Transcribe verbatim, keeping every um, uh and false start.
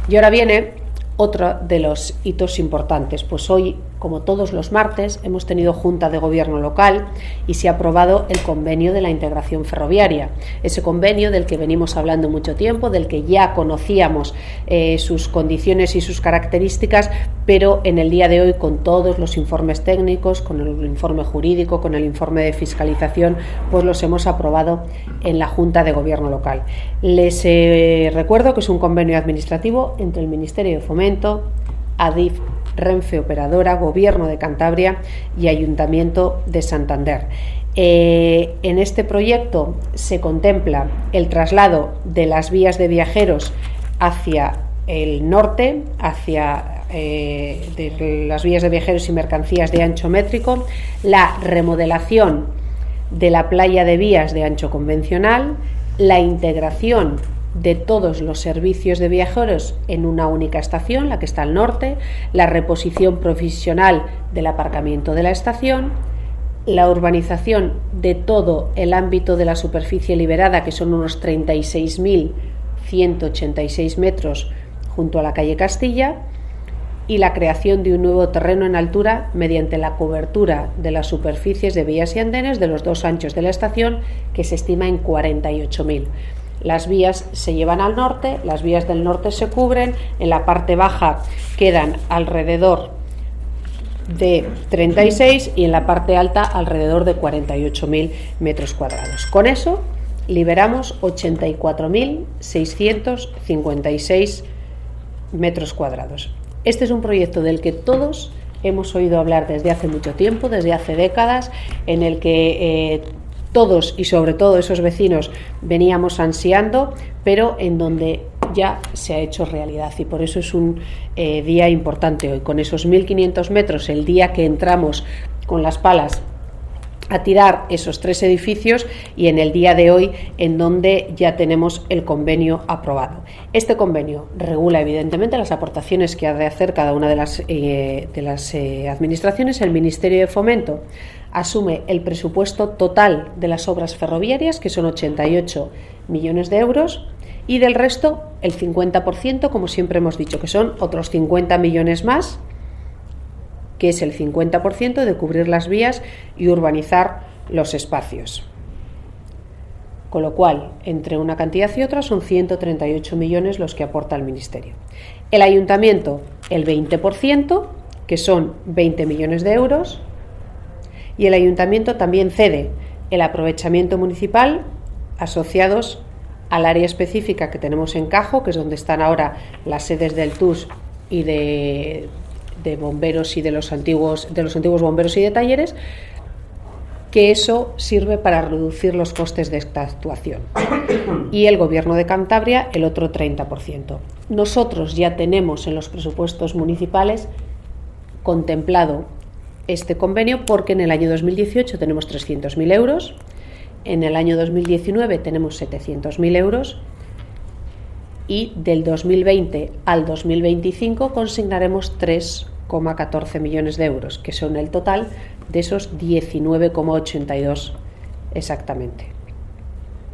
Y ahora viene otro de los hitos importantes, pues hoy, como todos los martes, hemos tenido Junta de Gobierno local y se ha aprobado el convenio de la integración ferroviaria, ese convenio del que venimos hablando mucho tiempo, del que ya conocíamos eh, sus condiciones y sus características, pero en el día de hoy, con todos los informes técnicos, con el informe jurídico, con el informe de fiscalización, pues los hemos aprobado en la Junta de Gobierno local. Les eh, recuerdo que es un convenio administrativo entre el Ministerio de Fomento, Adif, Renfe Operadora, Gobierno de Cantabria y Ayuntamiento de Santander. Eh, en este proyecto se contempla el traslado de las vías de viajeros hacia el norte, hacia eh, de las vías de viajeros y mercancías de ancho métrico, la remodelación de la playa de vías de ancho convencional, la integración de todos los servicios de viajeros en una única estación, la que está al norte, la reposición provisional del aparcamiento de la estación, la urbanización de todo el ámbito de la superficie liberada, que son unos treinta y seis mil ciento ochenta y seis metros junto a la calle Castilla, y la creación de un nuevo terreno en altura mediante la cobertura de las superficies de vías y andenes de los dos anchos de la estación, que se estima en cuarenta y ocho mil. Las vías se llevan al norte, las vías del norte se cubren, en la parte baja quedan alrededor de treinta y seis y en la parte alta alrededor de cuarenta y ocho mil metros cuadrados. Con eso liberamos ochenta y cuatro mil seiscientos cincuenta y seis metros cuadrados. Este es un proyecto del que todos hemos oído hablar desde hace mucho tiempo, desde hace décadas, en el que eh, todos y sobre todo esos vecinos veníamos ansiando, pero en donde ya se ha hecho realidad, y por eso es un eh, día importante hoy, con esos mil quinientos metros, el día que entramos con las palas a tirar esos tres edificios, y en el día de hoy en donde ya tenemos el convenio aprobado. Este convenio regula evidentemente las aportaciones que ha de hacer cada una de las, eh, de las eh, administraciones. El Ministerio de Fomento asume el presupuesto total de las obras ferroviarias, que son ochenta y ocho millones de euros, y del resto el cincuenta por ciento, como siempre hemos dicho, que son otros cincuenta millones más, que es el cincuenta por ciento de cubrir las vías y urbanizar los espacios. Con lo cual, entre una cantidad y otra, son ciento treinta y ocho millones los que aporta el Ministerio. El Ayuntamiento, el veinte por ciento, que son veinte millones de euros, y el Ayuntamiento también cede el aprovechamiento municipal asociados al área específica que tenemos en Cajo, que es donde están ahora las sedes del T U S y de, de bomberos y de los antiguos de los antiguos bomberos y de talleres, que eso sirve para reducir los costes de esta actuación. Y el Gobierno de Cantabria el otro treinta por ciento. Nosotros ya tenemos en los presupuestos municipales contemplado este convenio, porque en el año dos mil dieciocho tenemos trescientos mil euros, en el año dos mil diecinueve tenemos setecientos mil euros, y del dos mil veinte al dos mil veinticinco consignaremos tres coma catorce millones de euros, que son el total de esos diecinueve coma ochenta y dos exactamente.